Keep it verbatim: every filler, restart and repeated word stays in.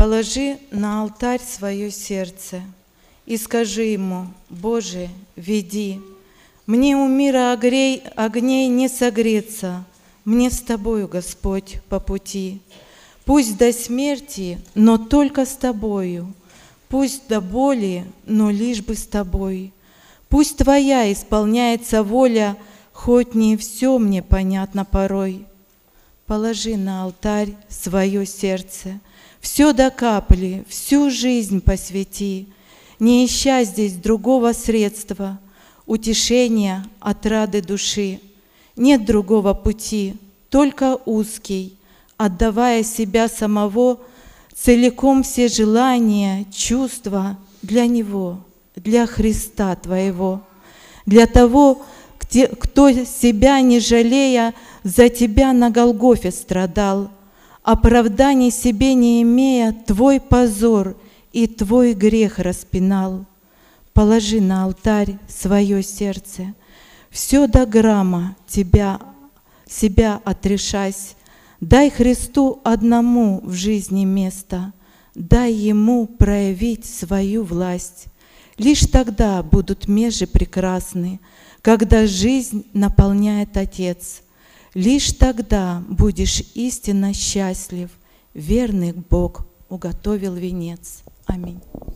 Положи на алтарь свое сердце и скажи ему: Боже, веди. Мне у мира огрей, огней не согреться, мне с Тобою, Господь, по пути. Пусть до смерти, но только с Тобою, пусть до боли, но лишь бы с Тобой. Пусть Твоя исполняется воля, хоть не все мне понятно порой. Положи на алтарь свое сердце, все до капли, всю жизнь посвяти, не ища здесь другого средства, утешения, отрады души. Нет другого пути, только узкий, отдавая себя самого, целиком все желания, чувства для Него, для Христа Твоего, для того, кто себя не жалея за Тебя на Голгофе страдал, оправданий себе не имея, Твой позор и Твой грех распинал. Положи на алтарь свое сердце, все до грамма тебя, себя отрешась, дай Христу одному в жизни место, дай Ему проявить свою власть. Лишь тогда будут межи прекрасны, когда жизнь наполняет Отец. Лишь тогда будешь истинно счастлив, верный Бог уготовил венец. Аминь.